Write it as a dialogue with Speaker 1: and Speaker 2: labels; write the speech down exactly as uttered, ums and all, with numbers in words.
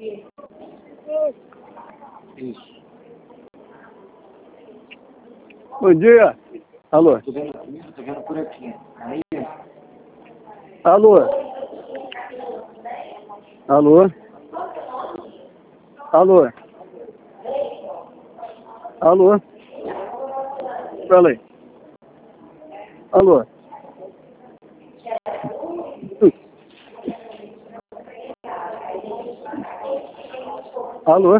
Speaker 1: Isso.
Speaker 2: Bom dia. Alô?
Speaker 1: Tô vendo, tô vendo por aqui. Aí,
Speaker 2: Alô? Alô? Alô? Alô? Fala aí. Alô? Alô?